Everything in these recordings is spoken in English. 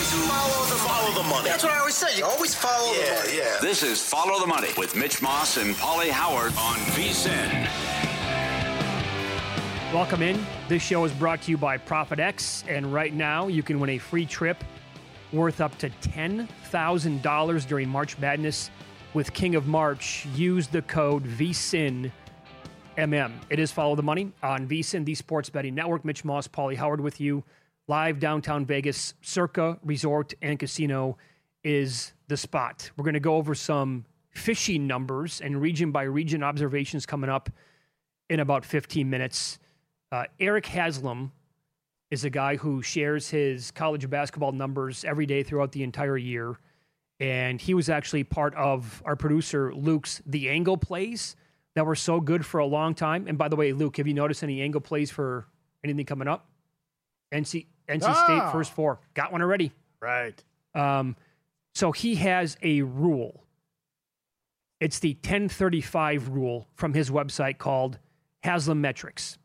Follow the money. That's what I always say. You always follow the money. Yeah. This is Follow the Money with Mitch Moss and Paulie Howard on VSiN. Welcome in. This show is brought to you by ProfitX, and right now you can win a free trip worth up to $10,000 during March Madness with King of March. Use the code VSiNMM. It is Follow the Money on VSiN, the Sports Betting Network. Mitch Moss, Paulie Howard with you. Live downtown Vegas, Circa Resort and Casino is the spot. We're going to go over some fishing numbers and region-by-region observations coming up in about 15 minutes. Eric Haslam is a guy who shares his college basketball numbers every day throughout the entire year, and he was actually part of our producer Luke's The Angle Plays that were so good for a long time. And by the way, Luke, have you noticed any angle plays for anything coming up? NC State first four. Got one already. Right. So he has a rule. It's the 1035 rule from his website called Haslam Metrics.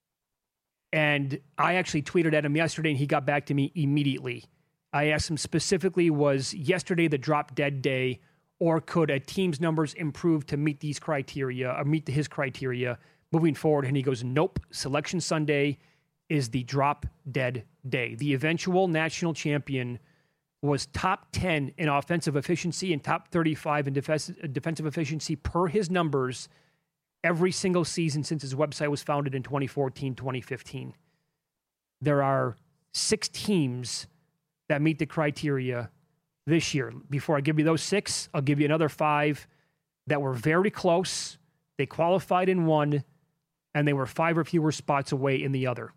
And I actually tweeted at him yesterday, and he got back to me immediately. I asked him specifically, was yesterday the drop dead day, or could a team's numbers improve to meet these criteria, or meet his criteria moving forward? And he goes, nope, Selection Sunday is the drop dead day. The eventual national champion was top 10 in offensive efficiency and top 35 in defensive efficiency per his numbers every single season since his website was founded in 2014, 2015. There are 6 teams that meet the criteria this year. Before I give you those 6, I'll give you another 5 that were very close. They qualified in one, and they were 5 or fewer spots away in the other.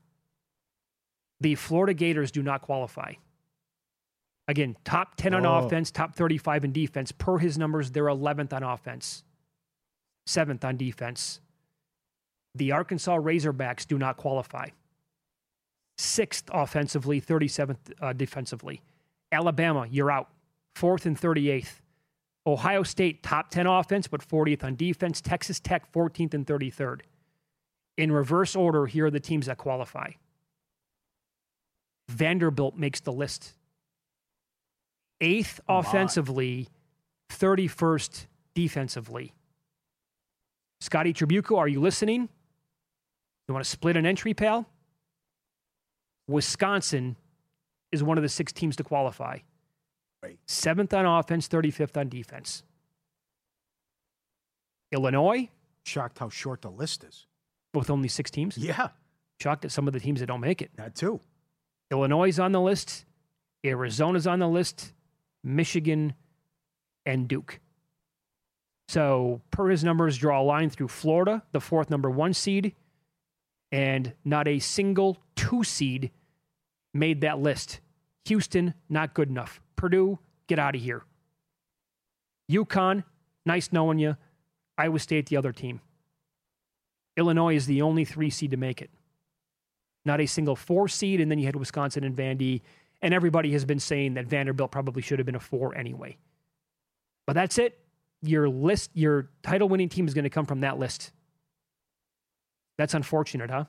The Florida Gators do not qualify. Again, top 10 on offense, top 35 in defense. Per his numbers, they're 11th on offense, 7th on defense. The Arkansas Razorbacks do not qualify. 6th offensively, 37th defensively. Alabama, you're out. 4th and 38th. Ohio State, top 10 offense, but 40th on defense. Texas Tech, 14th and 33rd. In reverse order, here are the teams that qualify. Vanderbilt makes the list. 8th offensively, 31st defensively. Scotty Tribuco, are you listening? You want to split an entry, pal? Wisconsin is one of the 6 teams to qualify. Right. 7th on offense, 35th on defense. Illinois. Shocked how short the list is. With only 6 teams? Yeah. Shocked at some of the teams that don't make it. That too. Illinois is on the list. Arizona's on the list. Michigan and Duke. So, per his numbers, draw a line through Florida, the 4th number 1 seed, and not a single 2 seed made that list. Houston, not good enough. Purdue, get out of here. UConn, nice knowing you. Iowa State, the other team. Illinois is the only 3 seed to make it. Not a single 4 seed, and then you had Wisconsin and Vandy, and everybody has been saying that Vanderbilt probably should have been a 4 anyway. But that's it. Your list, your title-winning team is going to come from that list. That's unfortunate, huh?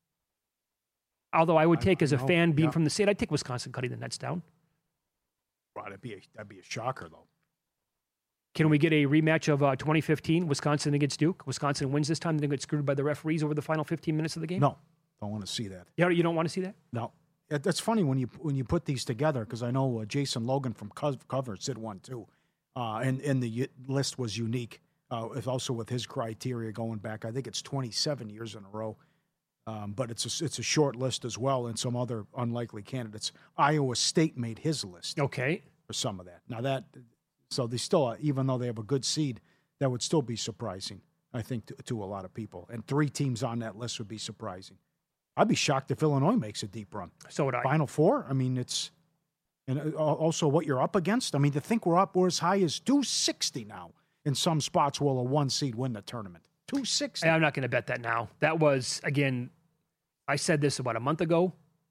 Although I would take, as a fan, being from the state, I'd take Wisconsin cutting the Nets down. Wow, that'd be a shocker, though. Can we get a rematch of 2015, Wisconsin against Duke? Wisconsin wins this time, then they get screwed by the referees over the final 15 minutes of the game? No, don't want to see that. You don't want to see that? No. That's funny when you put these together, because I know Jason Logan from Cover did one too, and the list was unique. Also with his criteria going back, I think it's 27 years in a row. But it's a short list as well, and some other unlikely candidates. Iowa State made his list. Okay. For some of that. Now so they still, even though they have a good seed, that would still be surprising, I think, to a lot of people. And 3 teams on that list would be surprising. I'd be shocked if Illinois makes a deep run. So would I. Final 4? I mean, and also what you're up against. I mean, to think we're as high as 260 now. In some spots, will a 1 seed win the tournament? 260. I'm not going to bet that now. That was, again, I said this about a month ago.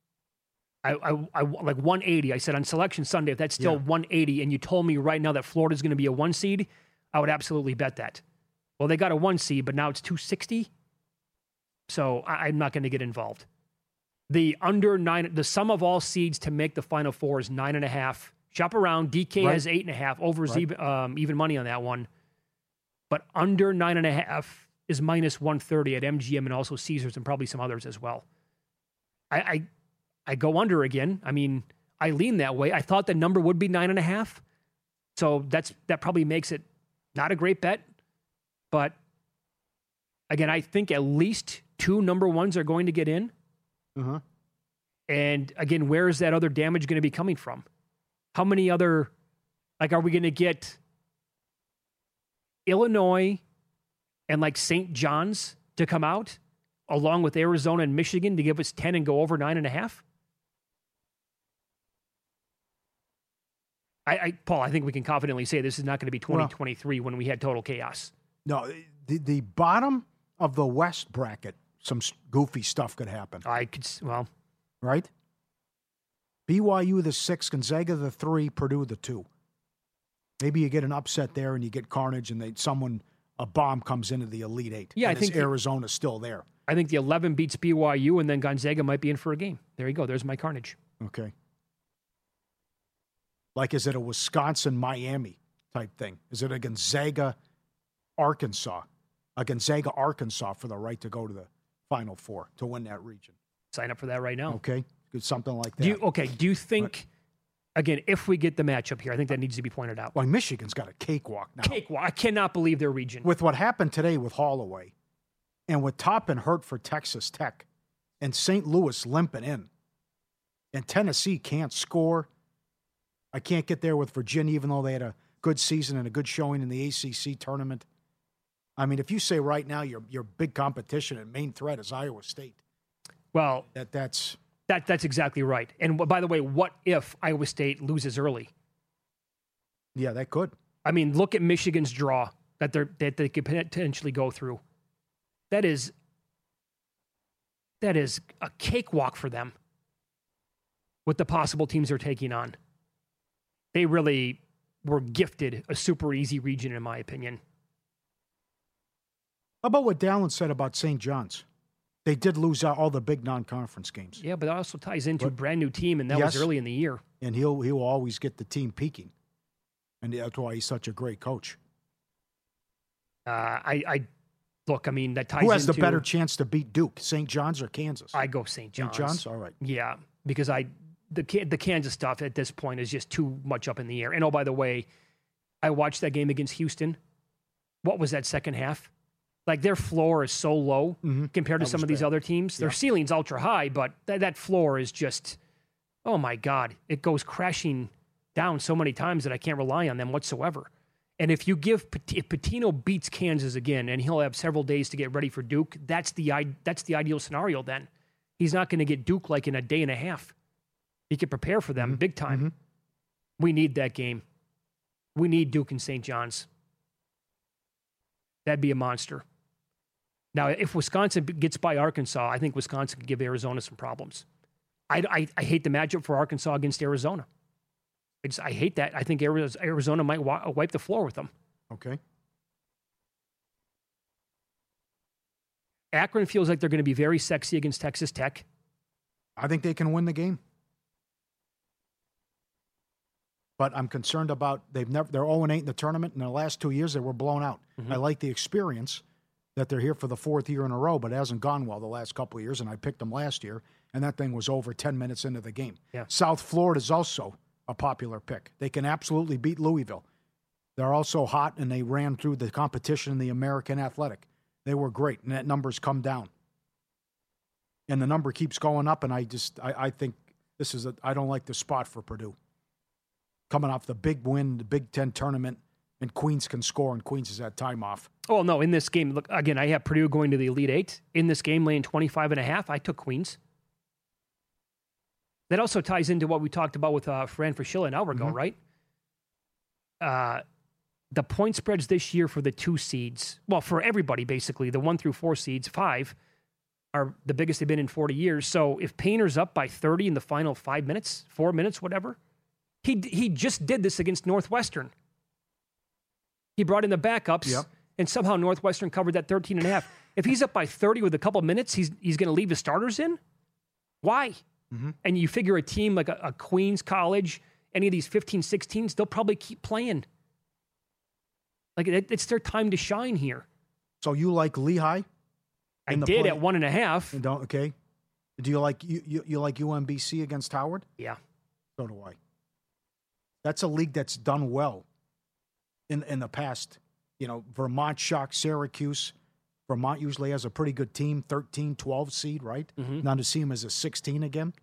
I like 180. I said on Selection Sunday, if that's still 180, and you told me right now that Florida's going to be a 1 seed, I would absolutely bet that. Well, they got a 1 seed, but now it's 260. So I'm not going to get involved. The under 9, the sum of all seeds to make the Final Four is 9.5. Shop around. DK has 8.5. Over even money on that one. But under 9.5 is minus 130 at MGM and also Caesars and probably some others as well. I go under again. I mean, I lean that way. I thought the number would be 9.5. So that probably makes it not a great bet. But again, I think at least 2 number ones are going to get in. Uh-huh. And again, where is that other damage going to be coming from? How many other, are we going to get Illinois and St. John's to come out along with Arizona and Michigan to give us 10 and go over 9.5? Paul, I think we can confidently say this is not going to be 2023 when we had total chaos. No, the bottom of the West bracket, some goofy stuff could happen. Right? BYU the 6, Gonzaga the 3, Purdue the 2. Maybe you get an upset there and you get carnage and a bomb comes into the Elite 8. Yeah, I think Arizona's still there. I think the 11 beats BYU and then Gonzaga might be in for a game. There you go. There's my carnage. Okay. Is it a Wisconsin-Miami type thing? Is it a Gonzaga-Arkansas? A Gonzaga-Arkansas for the right to go to the Final Four, to win that region. Sign up for that right now. Okay. Something like that. Do you think, again, if we get the matchup here, I think that needs to be pointed out. Well, Michigan's got a cakewalk now. Cakewalk. I cannot believe their region. With what happened today with Holloway and with Toppin hurt for Texas Tech and St. Louis limping in and Tennessee can't score. I can't get there with Virginia, even though they had a good season and a good showing in the ACC tournament. I mean, if you say right now your big competition and main threat is Iowa State, well, that's exactly right. And by the way, what if Iowa State loses early? Yeah, that could. I mean, look at Michigan's draw that they could potentially go through. That is a cakewalk for them with the possible teams they're taking on. They really were gifted a super easy region, in my opinion. How about what Dallin said about St. John's? They did lose out all the big non-conference games. Yeah, but that also ties into a brand new team, and that was early in the year. And he'll always get the team peaking, and that's why he's such a great coach. Look. I mean, that ties. Who has the better chance to beat Duke, St. John's or Kansas? I go St. John's. St. John's, all right. Yeah, because the Kansas stuff at this point is just too much up in the air. And by the way, I watched that game against Houston. What was that second half? Their floor is so low compared to some of these other teams. Their ceiling's ultra high, but that floor is just, oh my God. It goes crashing down so many times that I can't rely on them whatsoever. And if Pitino beats Kansas again, and he'll have several days to get ready for Duke, that's the ideal scenario then. He's not going to get Duke in a day and a half. He can prepare for them big time. Mm-hmm. We need that game. We need Duke and St. John's. That'd be a monster. Now, if Wisconsin gets by Arkansas, I think Wisconsin can give Arizona some problems. I hate the matchup for Arkansas against Arizona. I hate that. I think Arizona might wipe the floor with them. Okay. Akron feels like they're going to be very sexy against Texas Tech. I think they can win the game. But I'm concerned about they're 0-8 in the tournament. In the last 2 years, they were blown out. Mm-hmm. I like the experience that they're here for the 4th year in a row, but it hasn't gone well the last couple of years, and I picked them last year, and that thing was over 10 minutes into the game. Yeah. South Florida is also a popular pick. They can absolutely beat Louisville. They're also hot, and they ran through the competition in the American Athletic. They were great, and that number's come down. And the number keeps going up, and I think this is I don't like the spot for Purdue. Coming off the big win, the Big Ten tournament, and Queens can score, and Queens has had time off. Oh, no, in this game, look, again, I have Purdue going to the Elite Eight. In this game, laying 25.5, I took Queens. That also ties into what we talked about with Fran Fraschilla an hour ago, right? The point spreads this year for the 2 seeds, well, for everybody, basically, the 1 through 4 seeds, 5, are the biggest they've been in 40 years. So if Painter's up by 30 in the final 5 minutes, 4 minutes, whatever, he just did this against Northwestern. He brought in the backups, and somehow Northwestern covered that 13.5. If he's up by 30 with a couple minutes, he's going to leave the starters in? Why? Mm-hmm. And you figure a team like a Queens College, any of these 15, 16s, they'll probably keep playing. Like, it's their time to shine here. So you like Lehigh? I did at 1.5. Okay. Do you like you like UMBC against Howard? Yeah. So do I. That's a league that's done well in the past. You know, Vermont shocked Syracuse. Vermont usually has a pretty good team, 13, 12 seed, right? Mm-hmm. Now to see them as a 16 again.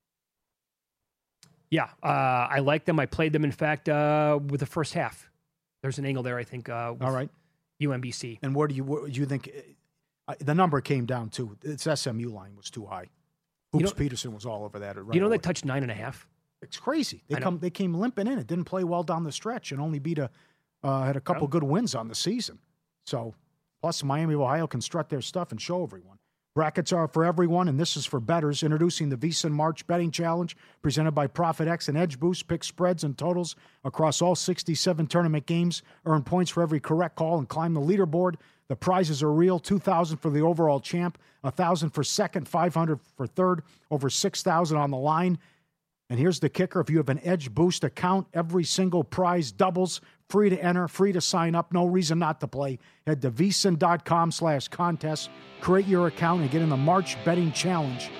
Yeah, I like them. I played them, in fact, with the first half. There's an angle there, I think. All right. UMBC. And what do you think? The number came down to its SMU line was too high. Hoops Peterson was all over that. Right they touched 9.5. It's crazy. They came limping in. It didn't play well down the stretch and only had a couple good wins on the season. So, plus Miami of Ohio can strut their stuff and show everyone. Brackets are for everyone, and this is for bettors. Introducing the VSiN March Betting Challenge, presented by ProfitX and Edge Boost. Pick spreads and totals across all 67 tournament games. Earn points for every correct call and climb the leaderboard. The prizes are real: $2,000 for the overall champ, $1,000 for second, $500 for third, over $6,000 on the line. And here's the kicker: if you have an Edge Boost account, every single prize doubles. Free to enter, free to sign up, no reason not to play. Head to vsin.com/contest, create your account, and get in the March Betting Challenge.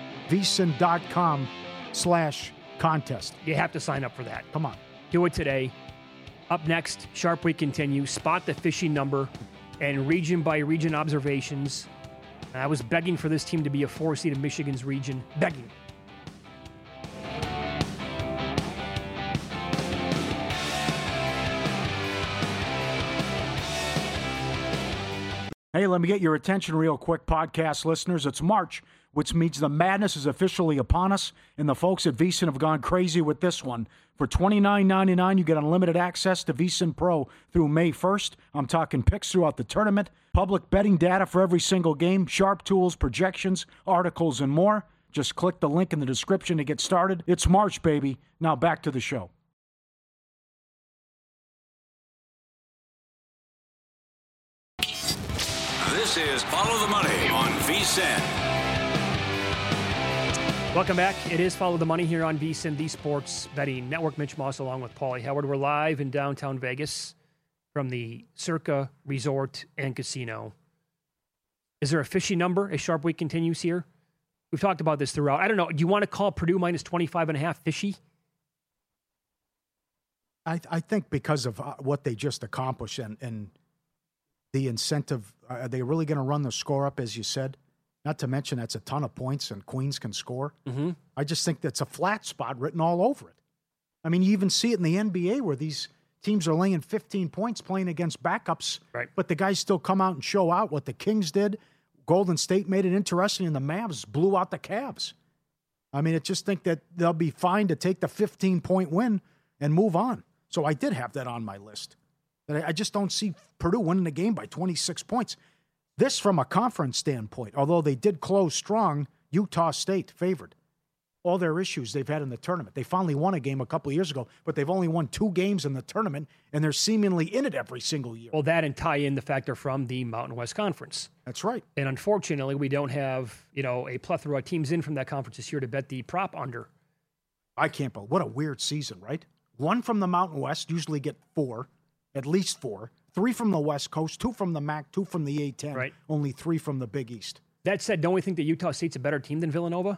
vsin.com/contest. You have to sign up for that. Come on. Do it today. Up next, Sharp Week continues. Spot the fishing number and region by region observations. I was begging for this team to be a 4 seed in Michigan's region. Begging. Hey, let me get your attention real quick, podcast listeners. It's March, which means the madness is officially upon us, and the folks at VSiN have gone crazy with this one. For $29.99, you get unlimited access to VSiN Pro through May 1st. I'm talking picks throughout the tournament, public betting data for every single game, sharp tools, projections, articles, and more. Just click the link in the description to get started. It's March, baby. Now back to the show. This is Follow the Money on VSiN. Welcome back. It is Follow the Money here on VSiN, the Sports Betting Network. Mitch Moss along with Paulie Howard. We're live in downtown Vegas from the Circa Resort and Casino. Is there a fishy number as Sharp Week continues here? We've talked about this throughout. I don't know. Do you want to call Purdue minus 25.5 fishy? I think because of what they just accomplished and the incentive, are they really going to run the score up, as you said? Not to mention that's a ton of points and Queens can score. Mm-hmm. I just think that's a flat spot written all over it. I mean, you even see it in the NBA where these teams are laying 15 points playing against backups, right? But the guys still come out and show out what the Kings did. Golden State made it interesting, and the Mavs blew out the Cavs. I mean, I just think that they'll be fine to take the 15-point win and move on. So I did have that on my list. But I just don't see Purdue winning the game by 26 points. This from a conference standpoint, although they did close strong, Utah State favored. All their issues they've had in the tournament. They finally won a game a couple of years ago, but they've only won 2 games in the tournament, and they're seemingly in it every single year. Well, that and tie in the factor from the Mountain West Conference. That's right. And unfortunately, we don't have, a plethora of teams in from that conference this year to bet the prop under. I can't believe. What a weird season, right? 1 from the Mountain West, usually get 4. At least 4. 3 from the West Coast, 2 from the MAC, 2 from the A-10. Right. Only 3 from the Big East. That said, don't we think that Utah State's a better team than Villanova?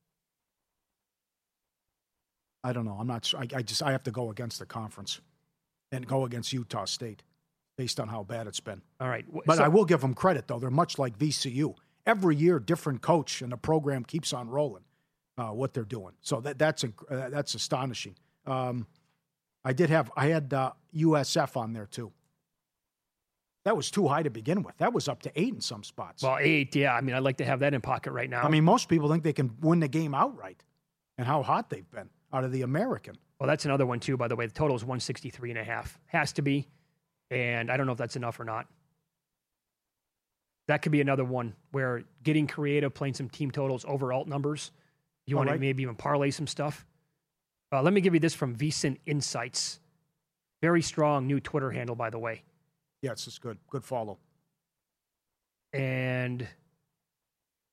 I don't know. I'm not sure. I have to go against the conference and go against Utah State based on how bad it's been. All right. But I will give them credit, though. They're much like VCU. Every year, different coach, and the program keeps on rolling what they're doing. So that's astonishing. I had USF on there too. That was too high to begin with. That was up to 8 in some spots. Well, 8, yeah. I mean, I'd like to have that in pocket right now. I mean, most people think they can win the game outright, and how hot they've been out of the American. Well, that's another one too, by the way. The total is 163.5. Has to be, and I don't know if that's enough or not. That could be another one where getting creative, playing some team totals over alt numbers. You want to maybe even parlay some stuff. Let me give you this from VSiN Insights. Very strong new Twitter handle, by the way. Yes, it's good. Good follow. And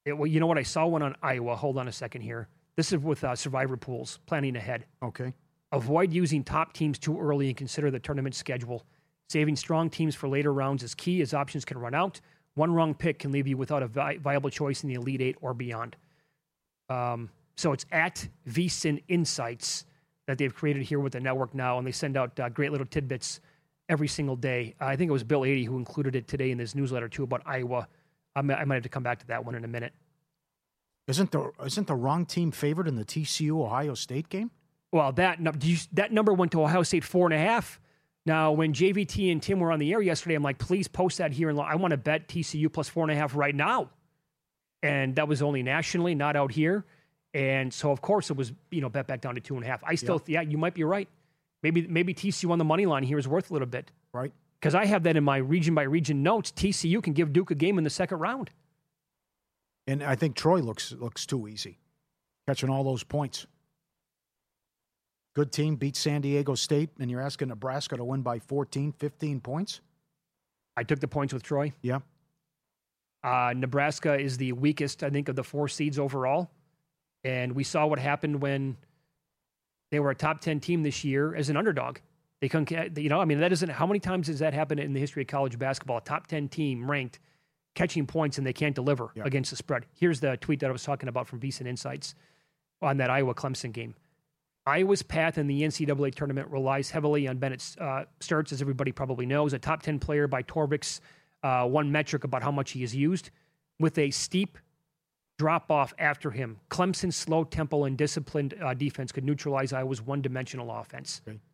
Well, you know what? I saw one on Iowa. Hold on a second here. This is with Survivor Pools, planning ahead. Okay. Avoid using top teams too early and consider the tournament schedule. Saving strong teams for later rounds is key as options can run out. One wrong pick can leave you without a viable choice in the Elite Eight or beyond. So it's at VSiN Insights that they've created here with the network now, and they send out great little tidbits every single day. I think it was Bill 80 who included it today in his newsletter, too, about Iowa. I might have to come back to that one in a minute. Isn't the wrong team favored in the TCU Ohio State game? Well, that number went to Ohio State 4.5. Now, when JVT and Tim were on the air yesterday, I'm like, please post that here. And I want to bet TCU plus 4.5 right now. And that was only nationally, not out here. And so, of course, it was, bet back down to 2.5. I still, you might be right. Maybe TCU on the money line here is worth a little bit. Right. Because I have that in my region by region notes. TCU can give Duke a game in the second round. And I think Troy looks too easy, catching all those points. Good team, beat San Diego State, and you're asking Nebraska to win by 14, 15 points? I took the points with Troy. Yeah. Nebraska is the weakest, I think, of the 4 seeds overall. And we saw what happened when they were a top 10 team this year as an underdog. They couldn't, that isn't, how many times has that happened in the history of college basketball? A top 10 team ranked catching points and they can't deliver against the spread. Here's the tweet that I was talking about from VSiN Insights on that Iowa-Clemson game. Iowa's path in the NCAA tournament relies heavily on Bennett Sturtz, as everybody probably knows, a top 10 player by Torvik's one metric about how much he is used, with a steep drop-off after him. Clemson's slow tempo and disciplined defense could neutralize Iowa's one-dimensional offense. Okay.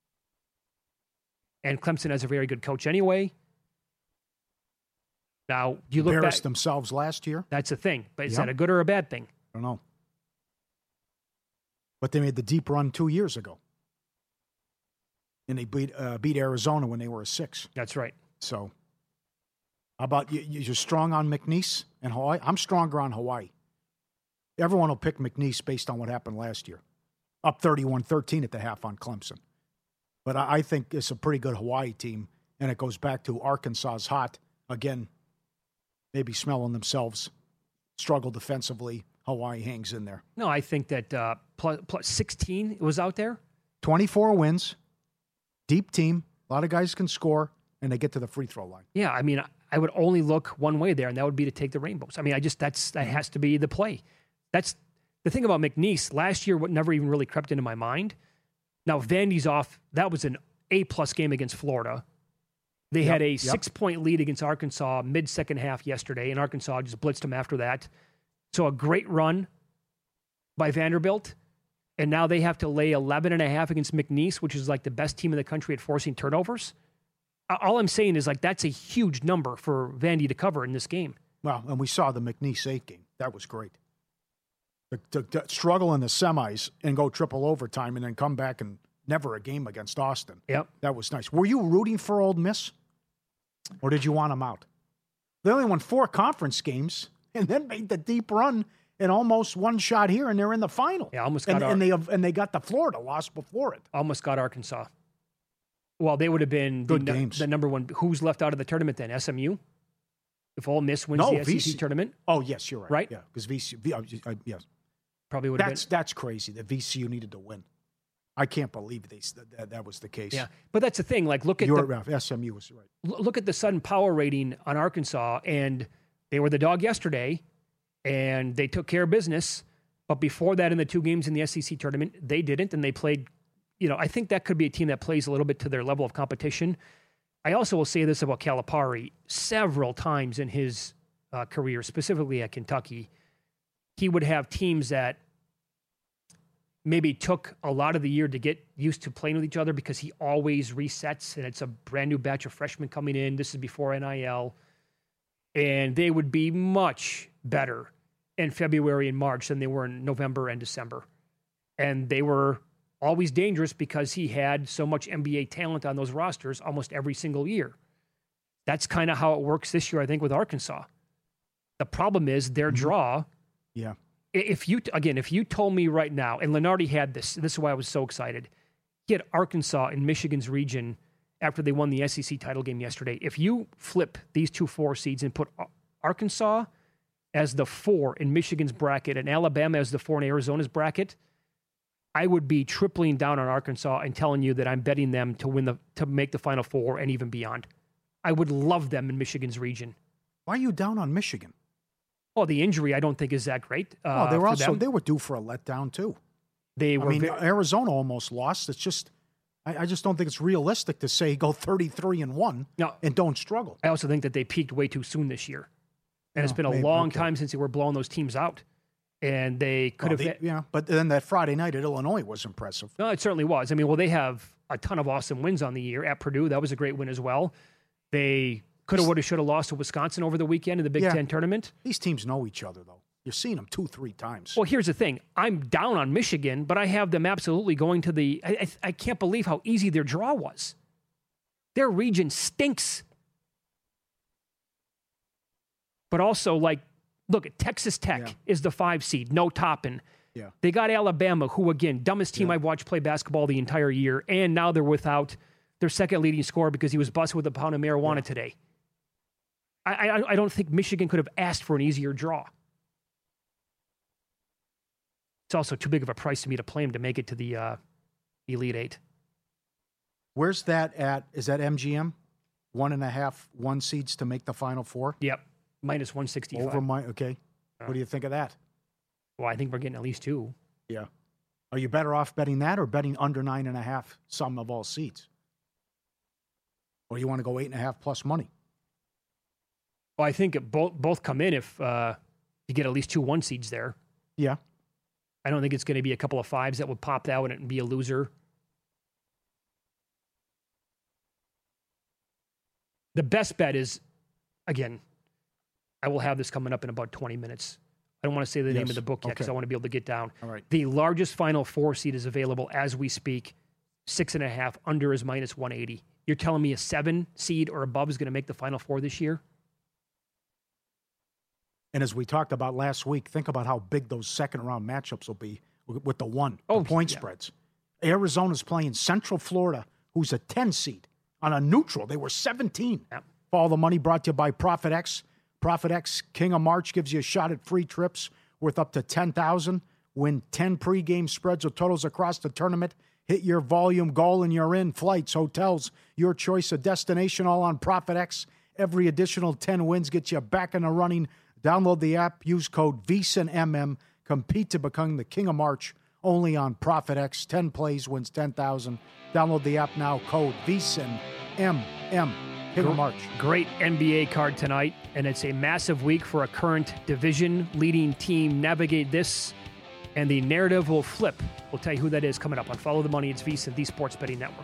And Clemson has a very good coach anyway. Now, you look embarrassed back, themselves last year. That's the thing. But is that a good or a bad thing? I don't know. But they made the deep run 2 years ago. And they beat Arizona when they were a 6. That's right. So, how about you're strong on McNeese and Hawaii? I'm stronger on Hawaii. Everyone will pick McNeese based on what happened last year. Up 31-13 at the half on Clemson. But I think it's a pretty good Hawaii team, and it goes back to Arkansas's hot. Again, maybe smelling themselves, struggle defensively. Hawaii hangs in there. No, I think that plus 16 was out there. 24 wins, deep team. A lot of guys can score, and they get to the free throw line. Yeah, I mean, I would only look one way there, and that would be to take the Rainbows. I mean, that has to be the play. That's the thing about McNeese. Last year, what never even really crept into my mind. Now, Vandy's off. That was an A-plus game against Florida. They had a 6-point lead against Arkansas mid-second half yesterday, and Arkansas just blitzed them after that. So a great run by Vanderbilt, and now they have to lay 11.5 against McNeese, which is like the best team in the country at forcing turnovers. All I'm saying is that's a huge number for Vandy to cover in this game. Well, and we saw the McNeese 8 game. That was great. To struggle in the semis and go triple overtime and then come back and never a game against Austin. Yep. That was nice. Were you rooting for Ole Miss? Or did you want them out? They only won 4 conference games and then made the deep run and almost one shot here, and they're in the final. Yeah, almost got and they got the Florida loss before it. Almost got Arkansas. Well, they would have been the number one. Who's left out of the tournament then? SMU? If Ole Miss wins the SEC tournament? Oh, yes, you're right. Right? Yeah, because VCU, yes. Probably would have been. That's crazy that VCU needed to win. I can't believe that was the case. Yeah, but that's the thing. Like, look at SMU was right. Look at the sudden power rating on Arkansas, and they were the dog yesterday, and they took care of business. But before that, in the 2 games in the SEC tournament, they didn't, and they played. I think that could be a team that plays a little bit to their level of competition. I also will say this about Calipari. Several times in his career, specifically at Kentucky, he would have teams that maybe took a lot of the year to get used to playing with each other because he always resets, and it's a brand new batch of freshmen coming in. This is before NIL. And they would be much better in February and March than they were in November and December. And they were always dangerous because he had so much NBA talent on those rosters almost every single year. That's kind of how it works this year, I think, with Arkansas. The problem is their draw. Yeah. If you told me right now, and Lenardi had this is why I was so excited. He had Arkansas in Michigan's region after they won the SEC title game yesterday. If you flip these 2 4 seeds and put Arkansas as the 4 in Michigan's bracket and Alabama as the 4 in Arizona's bracket, I would be tripling down on Arkansas and telling you that I'm betting them to make the Final Four and even beyond. I would love them in Michigan's region. Why are you down on Michigan? Well, the injury I don't think is that great. They were due for a letdown too. Arizona almost lost. It's just I just don't think it's realistic to say go 33-1 and don't struggle. I also think that they peaked way too soon this year. And it's been a long time since they were blowing those teams out. And they could have... but then that Friday night at Illinois was impressive. No, it certainly was. I mean, they have a ton of awesome wins on the year. At Purdue, that was a great win as well. They could have, would have, should have lost to Wisconsin over the weekend in the Big Ten tournament. These teams know each other, though. You're seeing them 2-3 times. Well, here's the thing. I'm down on Michigan, but I have them absolutely going to the... I can't believe how easy their draw was. Their region stinks. But also, look at Texas Tech is the 5 seed, no Toppin. Yeah. They got Alabama, who, again, dumbest team I've watched play basketball the entire year, and now they're without their second leading scorer because he was busted with a pound of marijuana today. I don't think Michigan could have asked for an easier draw. It's also too big of a price to me to play him to make it to the Elite Eight. Where's that at? Is that MGM? 1.5 1 seeds to make the Final Four? Yep. Minus 165. Okay. What do you think of that? Well, I think we're getting at least 2. Yeah. Are you better off betting that or betting under 9.5 sum of all seeds? Or you want to go 8.5 plus money? Well, I think both come in if you get at least 2 1 seeds there. Yeah. I don't think it's going to be a couple of 5s that would pop out and be a loser. The best bet is, again, I will have this coming up in about 20 minutes. I don't want to say the name of the book yet because I want to be able to get down. All right. The largest Final Four seed is available as we speak. 6.5, under is minus 180. You're telling me a 7 seed or above is going to make the Final Four this year? And as we talked about last week, think about how big those second-round matchups will be with the point spreads. Arizona's playing Central Florida, who's a 10 seed. On a neutral, they were 17. Yep. All the money brought to you by Profit X. Profit X King of March gives you a shot at free trips worth up to $10,000. Win 10 pregame spreads or totals across the tournament. Hit your volume goal and you're in. Flights, hotels, your choice of destination, all on Profit X. Every additional 10 wins gets you back in the running. Download the app. Use code VSiNMM. Compete to become the King of March. Only on Profit X. 10 plays wins $10,000. Download the app now. Code VSiNMM. King of March. Great NBA card tonight, and it's a massive week for a current division-leading team. Navigate this, and the narrative will flip. We'll tell you who that is coming up on Follow the Money. It's VSiN, the Sports Betting Network.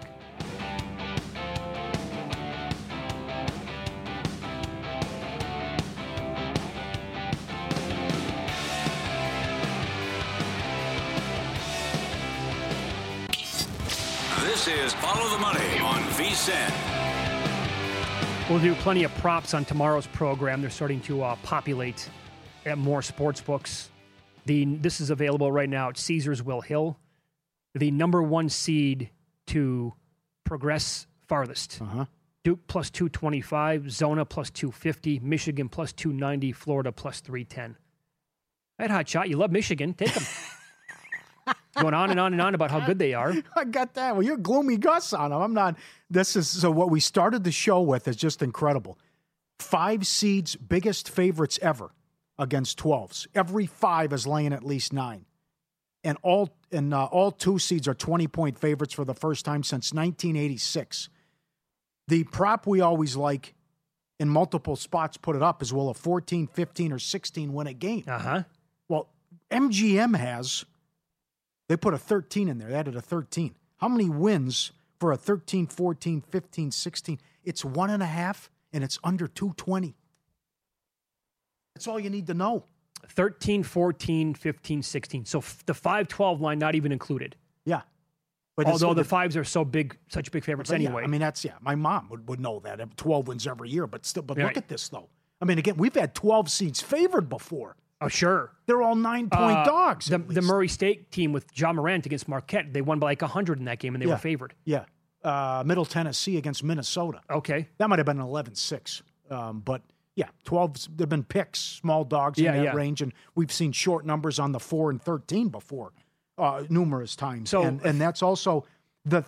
This is Follow the Money on VSiN. We'll do plenty of props on tomorrow's program. They're starting to populate at more sports books. This is available right now at Caesars Will Hill. The number 1 seed to progress farthest. Duke plus 225, Zona plus 250, Michigan plus 290, Florida plus 310. That hot shot. You love Michigan. Take them. Going on and on and on about how good they are. I got that. Well, you're gloomy Gus on them. I'm not. So what we started the show with is just incredible. 5 seeds, biggest favorites ever against 12s. Every 5 is laying at least 9. And all 2 seeds are 20-point favorites for the first time since 1986. The prop we always like in multiple spots put it up is, will a 14, 15, or 16 win a game? Well, MGM has... They put a 13 in there. They added a 13. How many wins for a 13, 14, 15, 16? It's 1.5, and it's under 220. That's all you need to know. 13, 14, 15, 16. So the 5-12 line not even included. Yeah. But although the 5s are such big favorites anyway. I mean, my mom would know that. 12 wins every year, but still. But look at this, though. I mean, again, we've had 12 seeds favored before. Oh, sure. They're all 9-point dogs. The Murray State team with John Morant against Marquette, they won by 100 in that game, and they were favored. Yeah. Middle Tennessee against Minnesota. Okay. That might have been an 11-6. But, Yeah, 12. There've been picks, small dogs in that range, and we've seen short numbers on the 4 and 13 before, numerous times. So, and that's also the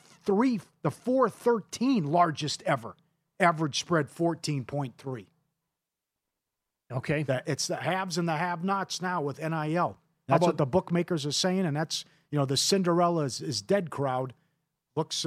4-13 largest ever. Average spread 14.3. Okay, it's the haves and the have-nots now with NIL. That's what the bookmakers are saying, and that's the Cinderella is dead crowd looks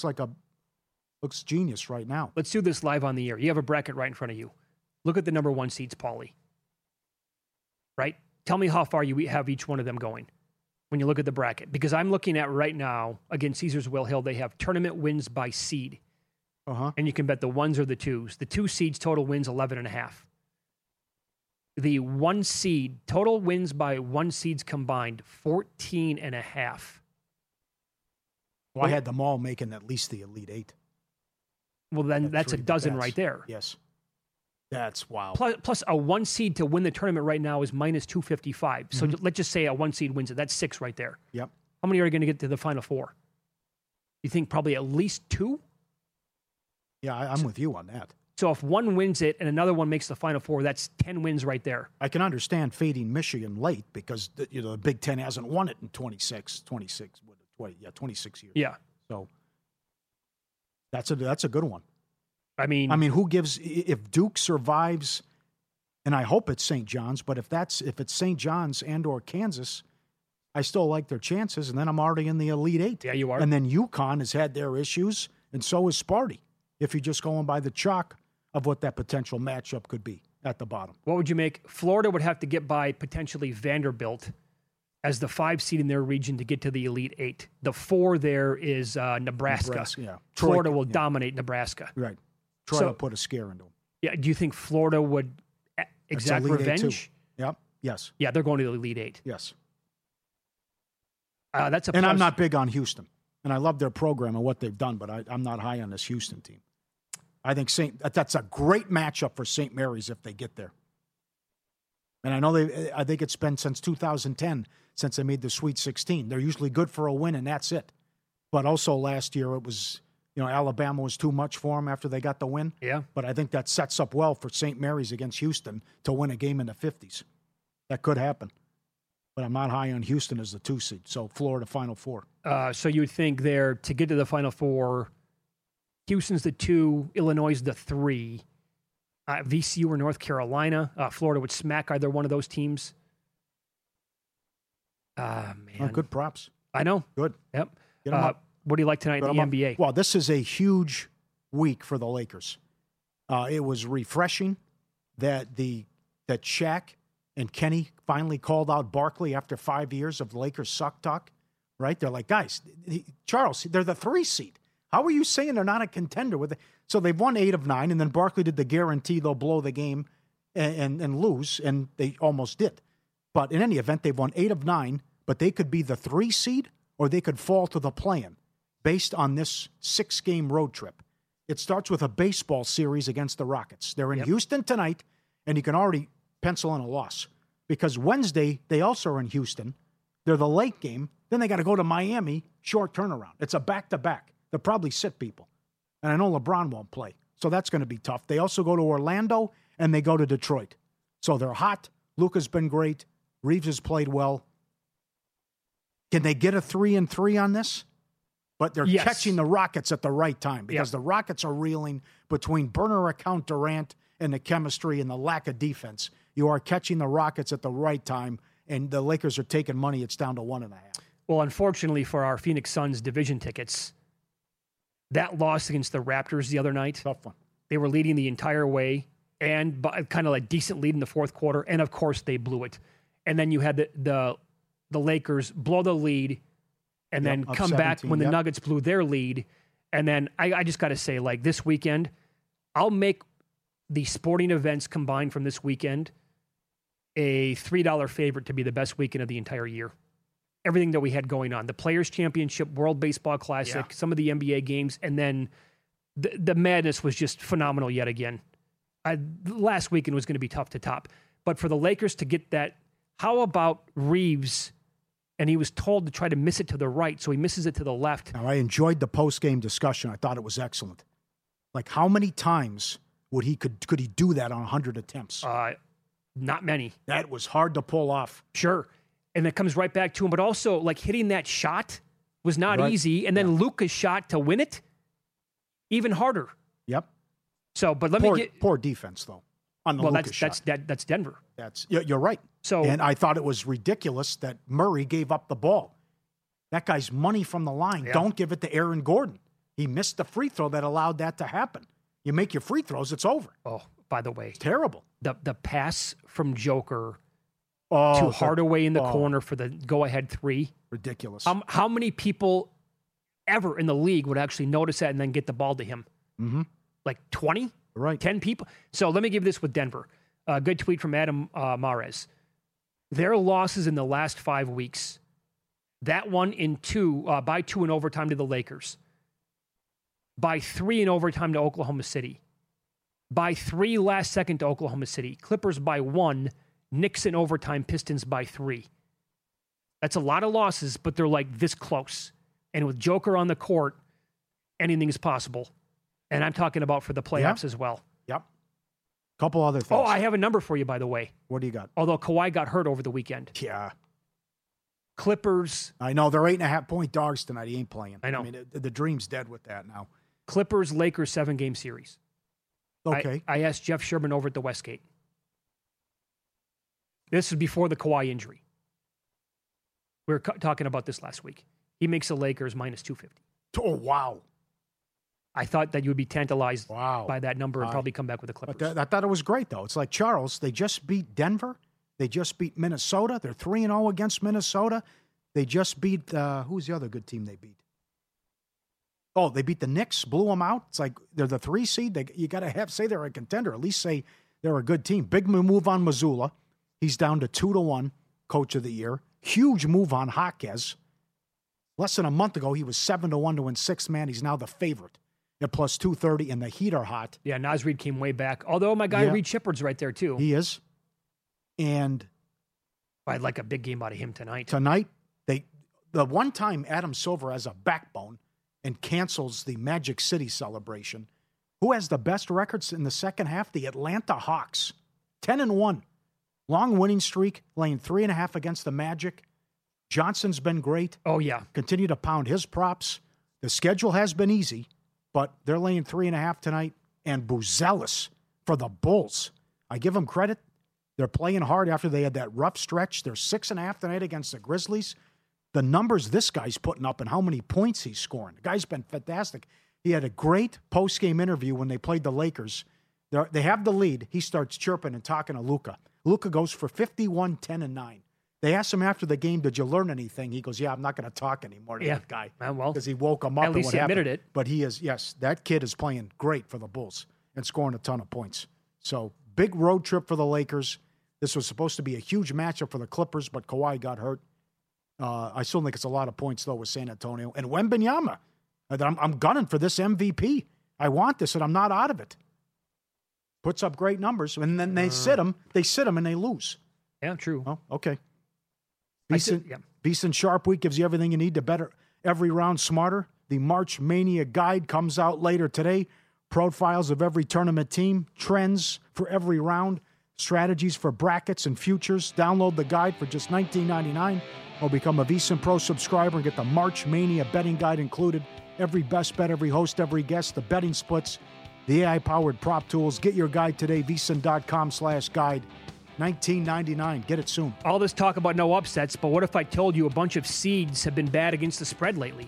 genius right now. Let's do this live on the air. You have a bracket right in front of you. Look at the number 1 seeds, Paulie. Right? Tell me how far you have each one of them going when you look at the bracket. Because I'm looking at right now, against Caesars Will Hill, they have tournament wins by seed. And you can bet the 1s or the 2s. The 2 seeds total wins 11.5. The 1 seed, total wins by 1 seeds combined, 14.5. Well, I had them all making at least the Elite 8. Well, then that's a dozen right there. Yes. That's wild. Plus, a 1 seed to win the tournament right now is minus 255. So let's just say a 1 seed wins it. That's 6 right there. Yep. How many are going to get to the Final Four? You think probably at least 2? Yeah, I'm with you on that. So if one wins it and another one makes the Final Four, that's 10 wins right there. I can understand fading Michigan late because the Big Ten hasn't won it in 26 years. Yeah. So that's a good one. I mean, who gives if Duke survives, and I hope it's St. John's, but if it's St. John's and or Kansas, I still like their chances, and then I'm already in the Elite 8. Yeah, you are. And then UConn has had their issues, and so is Sparty. If you're just going by the chalk of what that potential matchup could be at the bottom. What would you make? Florida would have to get by potentially Vanderbilt as the 5 seed in their region to get to the Elite 8. The 4 there is Nebraska. Yeah. Florida will dominate Nebraska. Right. Troy will put a scare into them. Yeah. Do you think Florida would exact revenge? Yep. Yes. Yeah, they're going to the Elite 8. Yes. That's a and I'm not big on Houston. And I love their program and what they've done, but I'm not high on this Houston team. I think that's a great matchup for St. Mary's if they get there. And I know I think it's been since 2010 since they made the Sweet 16. They're usually good for a win, and that's it. But also last year it was, Alabama was too much for them after they got the win. Yeah. But I think that sets up well for St. Mary's against Houston to win a game in the 50s. That could happen. But I'm not high on Houston as the 2 seed. So Florida Final Four. So you would think there to get to the Final Four, Houston's the 2, Illinois is the 3, VCU or North Carolina. Florida would smack either one of those teams. Man. Good props. I know. Good. Yep. Get 'em up. What do you like tonight in the NBA? Well, this is a huge week for the Lakers. It was refreshing that Shaq and Kenny finally called out Barkley after 5 years of the Lakers suck talk, right? They're like, guys, Charles, they're the 3 seed. How are you saying they're not a contender with it? So they've won 8 of 9, and then Barkley did the guarantee they'll blow the game and lose, and they almost did. But in any event, they've won 8 of 9, but they could be the 3 seed or they could fall to the play-in based on this 6-game road trip. It starts with a baseball series against the Rockets. They're in Houston tonight, and you can already pencil in a loss because Wednesday they also are in Houston. They're the late game. Then they got to go to Miami, short turnaround. It's a back-to-back. They'll probably sit people. And I know LeBron won't play, so that's going to be tough. They also go to Orlando, and they go to Detroit. So they're hot. Luka's been great. Reeves has played well. Can they get a 3-3 on this? But they're catching the Rockets at the right time because the Rockets are reeling between burner account Durant and the chemistry and the lack of defense. You are catching the Rockets at the right time, and the Lakers are taking money. It's down to 1.5. Well, unfortunately for our Phoenix Suns division tickets, that loss against the Raptors the other night, tough one. They were leading the entire way and kind of like decent lead in the fourth quarter, and of course they blew it. And then you had the Lakers blow the lead and then come 17, back when the Nuggets blew their lead. And then I just got to say, like this weekend, I'll make the sporting events combined from this weekend a $3 favorite to be the best weekend of the entire year. Everything that we had going on, the Players' Championship, World Baseball Classic, some of the NBA games, and then the madness was just phenomenal yet again. Last weekend was going to be tough to top. But for the Lakers to get that, how about Reeves? And he was told to try to miss it to the right, so he misses it to the left. Now, I enjoyed the post-game discussion. I thought it was excellent. Like, how many times Could he do that on 100 attempts? Not many. That was hard to pull off. Sure. And it comes right back to him. But also, like, hitting that shot was not easy. And then Luka's shot to win it, even harder. Yep. So, but poor defense, though, on the Luka shot. That's Denver. You're right. So, and I thought it was ridiculous that Murray gave up the ball. That guy's money from the line. Yeah. Don't give it to Aaron Gordon. He missed the free throw that allowed that to happen. You make your free throws, it's over. Oh, by the way. It's terrible. The pass from Joker to Hardaway in the corner for the go-ahead three. Ridiculous. How many people ever in the league would actually notice that and then get the ball to him? Mm-hmm. Like 20? Right. 10 people? So let me give this with Denver. A good tweet from Adam Mares. Their losses in the last 5 weeks. That one by 2 in overtime to the Lakers. By 3 in overtime to Oklahoma City. By 3 last second to Oklahoma City. Clippers by 1. Knicks in overtime. Pistons by 3. That's a lot of losses, but they're like this close. And with Joker on the court, anything is possible. And I'm talking about for the playoffs as well. Yep. Couple other things. Oh, I have a number for you, by the way. What do you got? Although Kawhi got hurt over the weekend. Yeah. Clippers. I know. They're 8.5-point dogs tonight. He ain't playing. I know. I mean, the dream's dead with that now. Clippers, Lakers, 7-game series. Okay. I asked Jeff Sherman over at the Westgate. This is before the Kawhi injury. We were talking about this last week. He makes the Lakers minus 250. Oh, wow. I thought that you would be tantalized by that number and probably come back with the Clippers. I thought it was great, though. It's like, Charles, they just beat Denver. They just beat Minnesota. They're 3-0 against Minnesota. They just beat, who's the other good team they beat? Oh, they beat the Knicks, blew them out. It's like they're the 3 seed. You got to say they're a contender. At least say they're a good team. Big move on Mazzulla. He's down to 2-1, coach of the year. Huge move on Jaquez. Less than a month ago, he was 7-1 to win 6th man. He's now the favorite at plus 230, and the Heat are hot. Yeah, Naz Reid came way back. Although my guy Reed Shepard's right there, too. He is. And I'd like a big game out of him tonight. Tonight, the one time Adam Silver has a backbone and cancels the Magic City celebration, who has the best records in the second half? The Atlanta Hawks. 10-1. Long winning streak, laying 3.5 against the Magic. Johnson's been great. Oh, yeah. Continue to pound his props. The schedule has been easy, but they're laying 3.5 tonight. And Buzelis for the Bulls. I give them credit. They're playing hard after they had that rough stretch. They're 6.5 tonight against the Grizzlies. The numbers this guy's putting up and how many points he's scoring. The guy's been fantastic. He had a great post-game interview when they played the Lakers. They have the lead. He starts chirping and talking to Luka. Luka goes for 51, 10, and 9. They asked him after the game, did you learn anything? He goes, yeah, I'm not going to talk anymore to that guy. Well, because he woke him up. At least he admitted it. But he is, yes, that kid is playing great for the Bulls and scoring a ton of points. So big road trip for the Lakers. This was supposed to be a huge matchup for the Clippers, but Kawhi got hurt. I still think it's a lot of points, though, with San Antonio. And Wembanyama. I'm gunning for this MVP. I want this, and I'm not out of it. Puts up great numbers, and then they sit him. They sit him, and they lose. Yeah, true. Oh, okay. Beeson Sharp Week gives you everything you need to better every round smarter. The March Mania Guide comes out later today. Profiles of every tournament team, trends for every round, strategies for brackets and futures. Download the guide for just $19.99 or become a VSiN Pro subscriber and get the March Mania betting guide included. Every best bet, every host, every guest, the betting splits, the AI-powered prop tools. Get your guide today, VSiN.com/guide. $19.99. Get it soon. All this talk about no upsets, but what if I told you a bunch of seeds have been bad against the spread lately?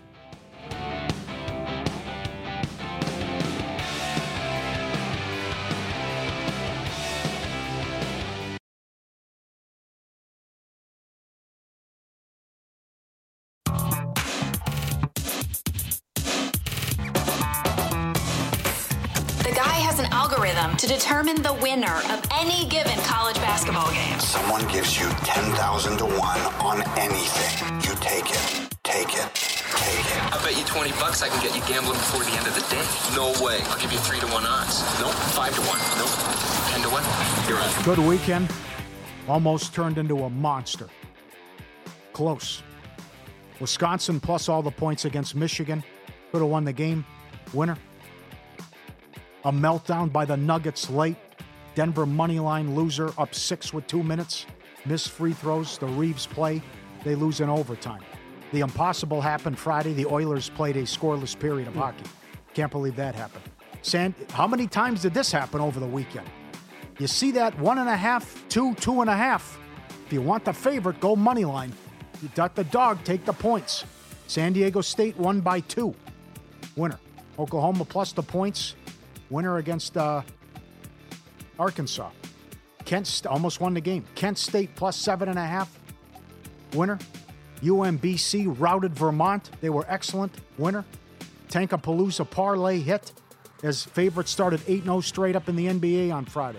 To determine the winner of any given college basketball game. Someone gives you 10,000 to 1 on anything. You take it. Take it. Take it. I bet you $20 I can get you gambling before the end of the day. No way. I'll give you 3 to 1 odds. Nope. 5 to 1. Nope. 10 to 1. You're out. Good weekend. Almost turned into a monster. Close. Wisconsin plus all the points against Michigan. Could have won the game. Winner. A meltdown by the Nuggets late. Denver moneyline loser up 6 with 2 minutes. Missed free throws. The Reeves play. They lose in overtime. The impossible happened Friday. The Oilers played a scoreless period of hockey. Can't believe that happened. How many times did this happen over the weekend? You see that 1.5, 2, 2.5. If you want the favorite, go money line. You got the dog, take the points. San Diego State won by 2. Winner. Oklahoma plus the points. Winner against Arkansas. Kent almost won the game. Kent State plus 7.5. Winner. UMBC routed Vermont. They were excellent. Winner. Tankapalooza parlay hit as favorites started 8-0 straight up in the NBA on Friday.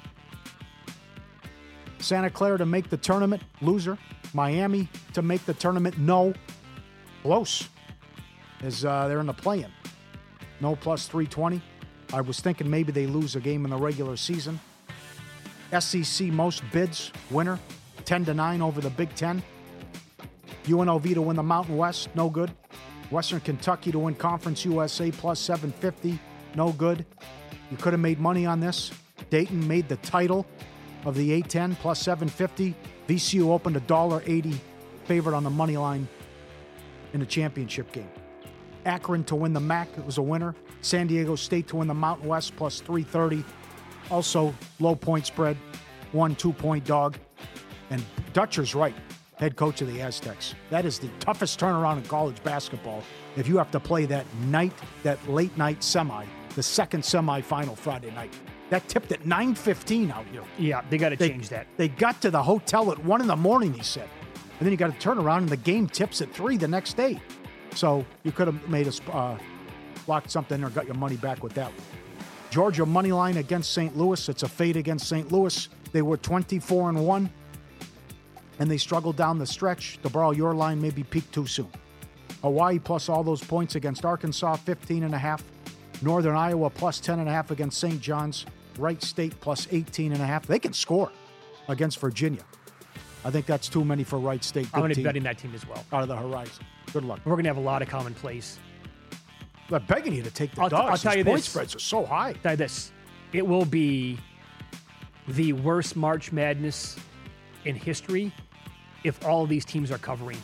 Santa Clara to make the tournament. Loser. Miami to make the tournament. No. Close. As they're in the play-in. No plus 320. I was thinking maybe they lose a game in the regular season. SEC most bids. Winner. 10-9 over the Big Ten. UNLV to win the Mountain West, no good. Western Kentucky to win Conference USA plus 750, no good. You could have made money on this. Dayton made the title of the A10 plus 750. VCU opened $1.80 favorite on the money line in the championship game. Akron to win the MAC, it was a winner. San Diego State to win the Mountain West plus 330. Also low point spread, 1-2-point dog. And Dutcher's right. Head coach of the Aztecs. That is the toughest turnaround in college basketball if you have to play that late night semi, the second semifinal Friday night. That tipped at 9:15 out here. Yeah, they got to change that. They got to the hotel at 1 a.m, he said. And then you got to turn around and the game tips at 3 the next day. So you could have made us locked something or got your money back with that one. Georgia money line against St. Louis. It's a fade against St. Louis. They were 24-1. And they struggled down the stretch. To borrow your line, maybe peaked too soon. Hawaii plus all those points against Arkansas, 15.5. Northern Iowa plus 10.5 against St. John's. Wright State plus 18.5. They can score against Virginia. I think that's too many for Wright State. I'm going to be betting that team as well. Out of the horizon. Good luck. We're going to have a lot of common plays. I'm begging you to take the dogs. I'll tell you point this. Spreads are so high. I'll tell you this. It will be the worst March Madness in history if all of these teams are covering.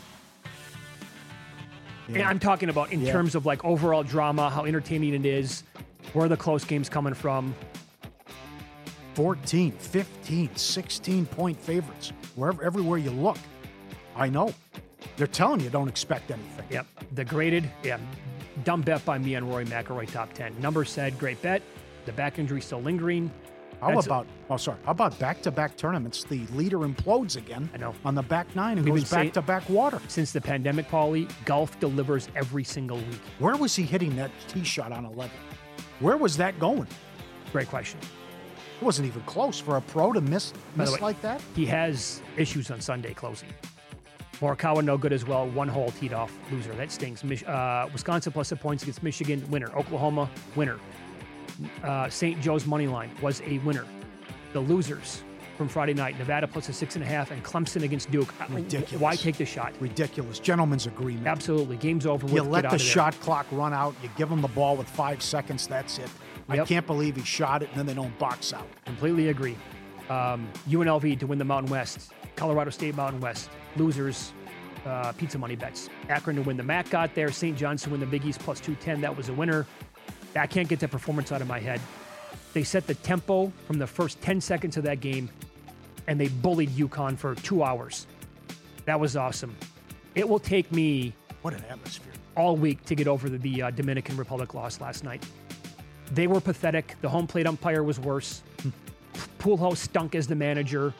Yeah. And I'm talking about in terms of like overall drama, how entertaining it is, where are the close games coming from. 14, 15, 16-point favorites. Everywhere you look. I know. They're telling you don't expect anything. Yep. The graded, dumb bet by me on Rory McIlroy, top 10. Number said, great bet. The back injury still lingering. How about back-to-back tournaments? The leader implodes again. I know. On the back nine and goes back-to-back water. Since the pandemic, Paulie, golf delivers every single week. Where was he hitting that tee shot on 11? Where was that going? Great question. It wasn't even close for a pro to miss like that. He has issues on Sunday closing. Morikawa no good as well. 1 hole teed off, loser. That stings. Wisconsin plus the points against Michigan, winner. Oklahoma, winner. St. Joe's money line was a winner. The losers from Friday night, Nevada plus a 6.5 and Clemson against Duke. Ridiculous. Why take the shot? Ridiculous. Gentleman's agreement. Absolutely. Game's over. You let the shot clock run out. You give them the ball with 5 seconds. That's it. Yep. I can't believe he shot it and then they don't box out. Completely agree. UNLV to win the Mountain West. Colorado State Mountain West. Losers, pizza money bets. Akron to win the MAC got there. St. John's to win the Big East plus 210. That was a winner. I can't get that performance out of my head. They set the tempo from the first 10 seconds of that game, and they bullied UConn for 2 hours. That was awesome. It will take me what an atmosphere all week to get over the Dominican Republic loss last night. They were pathetic. The home plate umpire was worse. Poolhouse stunk as the manager.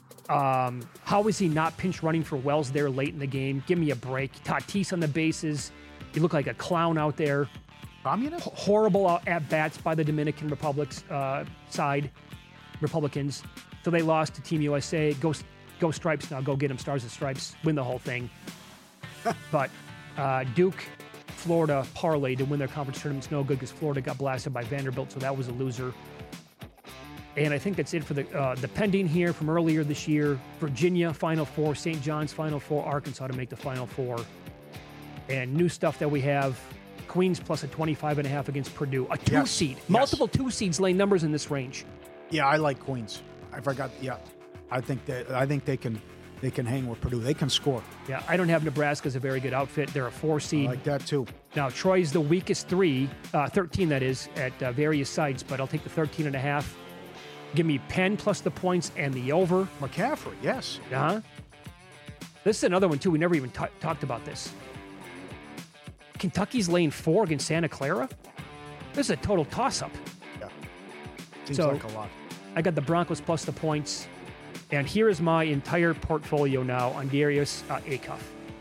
How is he not pinch running for Wells there late in the game? Give me a break. Tatis on the bases. You look like a clown out there. Communist? Horrible at-bats by the Dominican Republic's side, Republicans. So they lost to Team USA. Go Stripes now. Go get them. Stars and Stripes. Win the whole thing. But Duke, Florida parlay to win their conference tournament's no good because Florida got blasted by Vanderbilt, so that was a loser. And I think that's it for the pending here from earlier this year. Virginia, Final Four. St. John's, Final Four. Arkansas to make the Final Four. And new stuff that we have. Queens plus a 25.5 against Purdue. A 2 Yes. seed. Yes. Multiple 2 seeds laying numbers in this range. Yeah, I like Queens. I forgot. Yeah, I think they can hang with Purdue. They can score. Yeah, I don't have Nebraska as a very good outfit. They're a 4 I seed. like that too. Now, Troy's the weakest 13 that is, at various sites, but I'll take the 13.5. Give me Penn plus the points and the over. McCaffrey, yes. Uh-huh. This is another one, too. We never even talked about this. Kentucky's laying 4 against Santa Clara. This is a total toss-up. Yeah. Seems So- like a lot. I got the Broncos plus the points. And here is my entire portfolio now on Darius Acuff.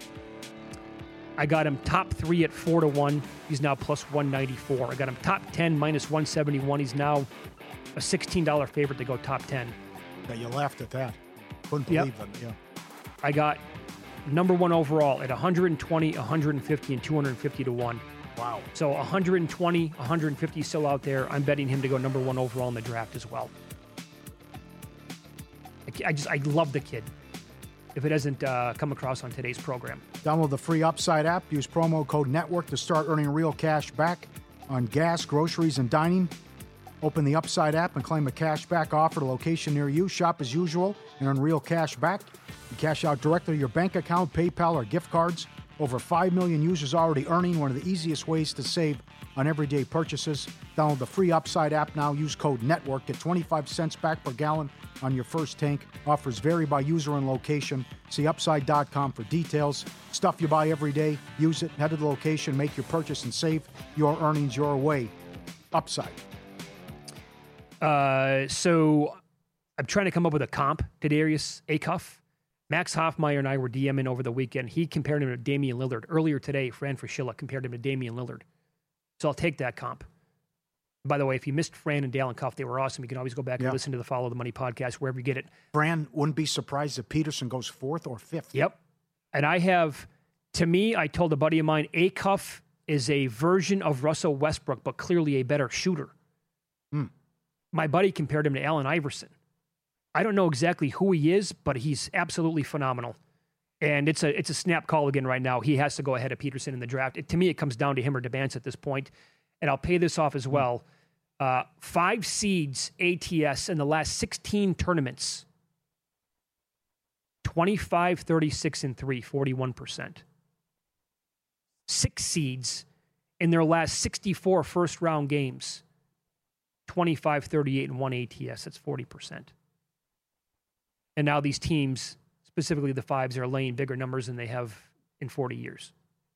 I got him top 3 at 4-1. He's now plus 194. I got him top 10 minus 171. He's now a $16 favorite to go top 10. Yeah, you laughed at that. Couldn't Yep. believe them. Yeah. I got number 1 overall at 120, 150, and 250 to 1. Wow. So 120, 150 still out there. I'm betting him to go number 1 overall in the draft as well. I love the kid. If it hasn't come across on today's program. Download the free Upside app. Use promo code NETWORK to start earning real cash back on gas, groceries, and dining. Open the Upside app and claim a cash back offer at a location near you. Shop as usual and earn real cash back. You cash out directly to your bank account, PayPal, or gift cards. Over 5 million users already earning. One of the easiest ways to save on everyday purchases. Download the free Upside app now. Use code NETWORK. Get 25 cents back per gallon on your first tank. Offers vary by user and location. See Upside.com for details. Stuff you buy every day. Use it. Head to the location. Make your purchase and save your earnings your way. Upside. So I'm trying to come up with a comp to Darius Acuff. Max Hoffmeyer and I were DMing over the weekend. He compared him to Damian Lillard. Earlier today, Fran Fraschilla compared him to Damian Lillard. So I'll take that comp. By the way, if you missed Fran and Dalen Cuff, they were awesome. You can always go back and listen to the Follow the Money podcast, wherever you get it. Fran wouldn't be surprised if Peterson goes 4th or 5th. Yep. And I have, to me, I told a buddy of mine, Acuff is a version of Russell Westbrook, but clearly a better shooter. My buddy compared him to Allen Iverson. I don't know exactly who he is, but he's absolutely phenomenal. And it's a snap call again right now. He has to go ahead of Peterson in the draft. To me, it comes down to him or DeBance at this point. And I'll pay this off as well. 5 seeds ATS in the last 16 tournaments. 25, 36, and 3, 41%. 6 seeds in their last 64 first-round games. 25, 38, and 1 ATS. That's 40%. And now these teams, specifically the 5s, are laying bigger numbers than they have in 40 years.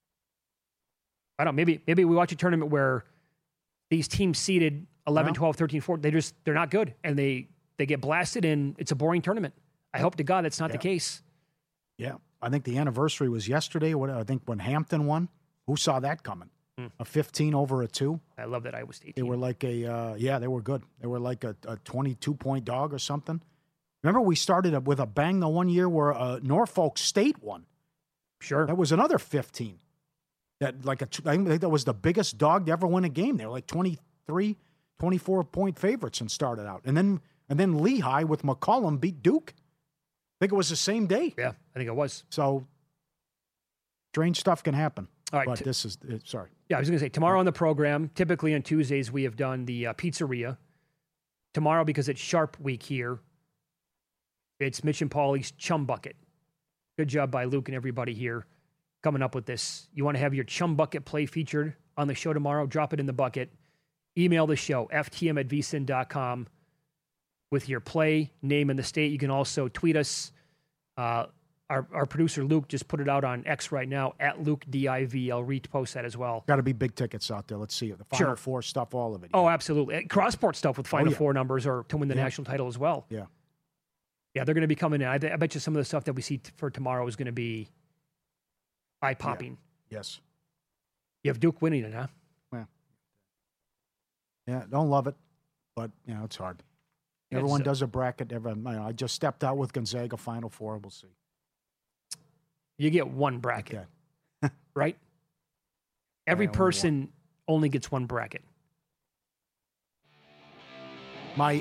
I don't know. Maybe we watch a tournament where these teams seeded 11, 12, 13, 14, they're not good. And they get blasted, and it's a boring tournament. I hope to God that's not the case. Yeah. I think the anniversary was yesterday. I think when Hampton won. Who saw that coming? A 15 over a 2. I love that Iowa State They team. were like they were good. They were like a 22-point dog or something. Remember, we started with a bang the one year where Norfolk State won. Sure. That was another 15. I think that was the biggest dog to ever win a game. They were like 23, 24-point favorites and started out. And then Lehigh with McCollum beat Duke. I think it was the same day. Yeah, I think it was. So strange stuff can happen. All right. But this is, sorry. Yeah, I was going to say, tomorrow on the program, typically on Tuesdays, we have done the pizzeria. Tomorrow, because it's Sharp Week here, it's Mitch and Paulie's Chum Bucket. Good job by Luke and everybody here coming up with this. You want to have your Chum Bucket play featured on the show tomorrow? Drop it in the bucket. Email the show, ftm@vsin.com, with your play, name, and the state. You can also tweet us. Our producer, Luke, just put it out on X right now, @LukeDIV. I'll repost that as well. Got to be big tickets out there. Let's see it. The Final Four stuff, all of it. Oh, absolutely. Crossport stuff with Final Four numbers or to win the Yeah. national title as well. Yeah. Yeah, they're going to be coming in. I bet you some of the stuff that we see for tomorrow is going to be eye-popping. Yes. You have Duke winning it, huh? Yeah, don't love it, but, it's hard. Yeah, Everyone does a bracket. I just stepped out with Gonzaga Final Four. We'll see. You get one bracket, right? Every only person only gets one bracket. My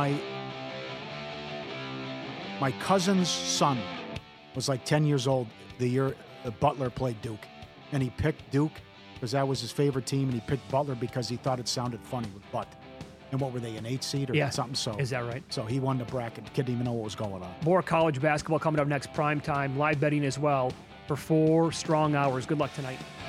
cousin's son was like 10 years old the year Butler played Duke, and he picked Duke because that was his favorite team, and he picked Butler because he thought it sounded funny with Butt. And what were they, an 8 seed or something? So is that right? So he won the bracket. Didn't even know what was going on. More college basketball coming up next, prime time, live betting as well for 4 strong hours. Good luck tonight.